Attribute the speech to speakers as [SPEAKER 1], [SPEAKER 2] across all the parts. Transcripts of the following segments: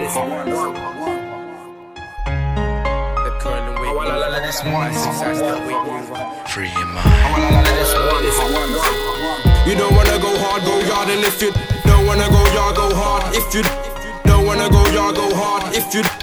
[SPEAKER 1] Free your mind.
[SPEAKER 2] You don't wanna go hard, go yard, and if you don't wanna go yard, go hard. If you don't wanna go yard, go hard. If you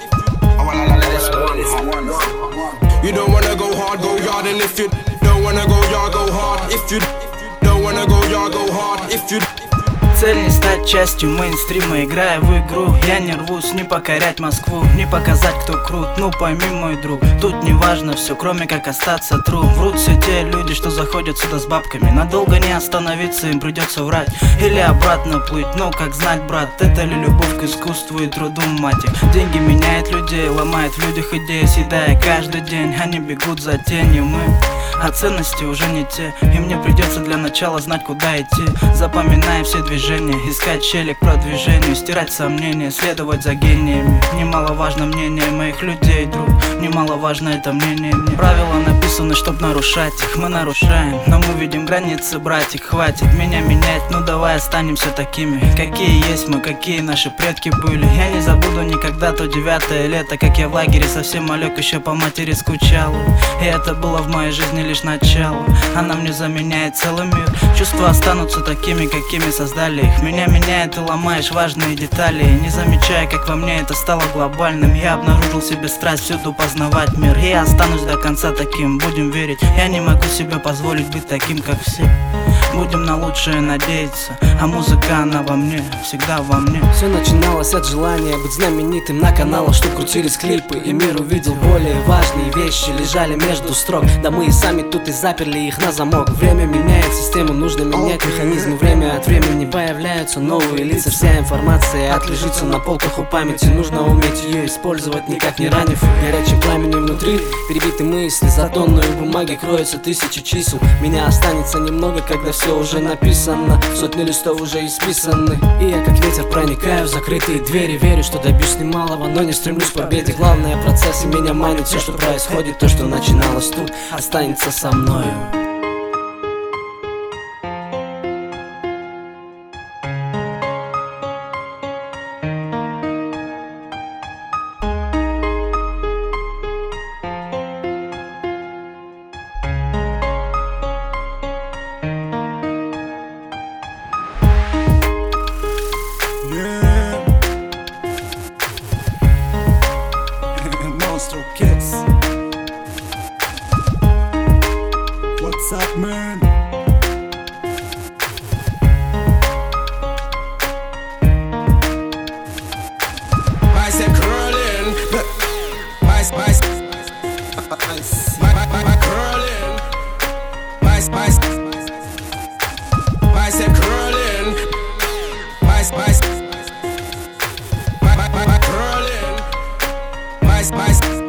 [SPEAKER 2] you don't wanna go hard, go yard, and if you don't wanna go yard, go hard. If you don't wanna go yard, go hard. If you
[SPEAKER 3] Цель не стать частью мейнстрима, играя в игру. Я не рвусь не покорять Москву, не показать, кто крут. Ну пойми, мой друг, тут не важно все, кроме как остаться true. Врут все те люди, что заходят сюда с бабками. Надолго не остановиться, им придется врать или обратно плыть. Ну как знать, брат, это ли любовь к искусству и труду, мать их. Деньги меняют людей, ломает в людях идеи, съедая каждый день. Они бегут за тенью, мы, а ценности уже не те. И мне придется для начала знать, куда идти. Запоминая все движения, искать щели к продвижению, стирать сомнения, следовать за гениями. Немаловажно мнение моих людей, друг, немаловажно это мнение мне. Правила написаны, чтоб нарушать их, мы нарушаем, но мы видим границы, братик, хватит меня менять. Ну давай останемся такими, какие есть мы, какие наши предки были. Я не забуду никогда то 9-е лето, как я в лагере совсем малек еще по матери скучал. И это было в моей жизни лишь начало, она мне заменяет целый мир. Чувства останутся такими, какими создали их. Меня меняет, ты ломаешь важные детали, не замечая, как во мне это стало глобальным. Я обнаружил в себе страсть всюду познавать мир, и я останусь до конца таким, будем верить. Я не могу себе позволить быть таким, как все. Будем на лучшее надеяться, а музыка, она во мне, всегда во мне.
[SPEAKER 4] Все начиналось от желания быть знаменитым на каналах, чтоб крутились клипы, и мир увидел более важные вещи, лежали между строк. Да мы и сами тут и заперли их на замок. Время меняет систему, нужно менять механизмы. Время от времени появляются новые лица, вся информация отлежится на полках у памяти. Нужно уметь ее использовать, никак не ранив. Горячим пламенем внутри перебиты мысли, за тонную бумаги кроются тысячи чисел. Меня останется немного, когда все уже написано, сотни листов уже исписаны. И я как ветер проникаю в закрытые двери, верю, что добьюсь немалого, но не стремлюсь к победе. Главное процесс, и меня манит все, что происходит. То, что начиналось тут, останется со мною.
[SPEAKER 2] Kids. What's up, man? I said curling, my curling, my said curling, my curling, my